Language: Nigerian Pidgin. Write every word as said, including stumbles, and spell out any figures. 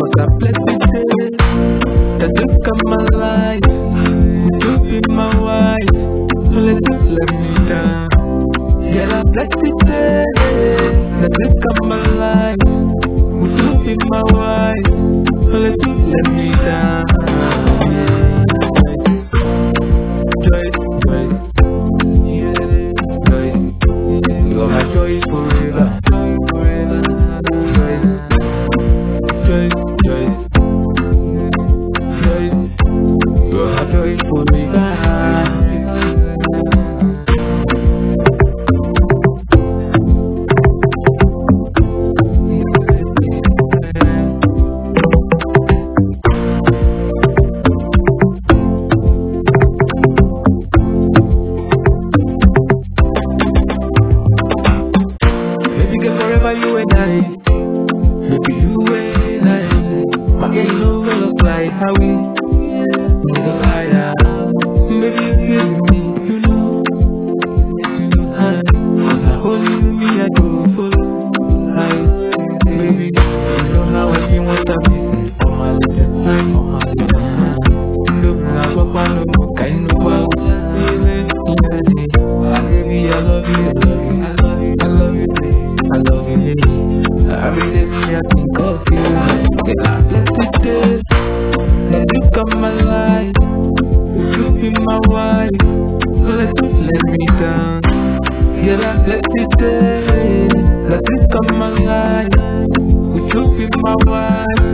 was a blessed day that you come my life. Would you be my wife? So let you let me down. Yeah, a blessed day that you come my life. Would you be my wife? So let you let me down. Joy, joy, yeah, joy. Love my joy forever, joy forever, joy, joy, joy, joy. Love my joy forever. Forever you and I, maybe you and I. My girl, you know we look like how we need a liar. Maybe you feel me, you know, you know how. Cause I hold you, me, I go full high. Baby, you know how I feel once I miss on my little time, on my little time. Look, now, Papa, no, kind of wow. Baby, I love you, I love you, I love you, I love you, I love you, baby. Every day me I think of you. Yeah, blessed day that you come my life. Would you be my wife? So let you let me down. Yeah, that blessed day that you come my life. Would you be my wife?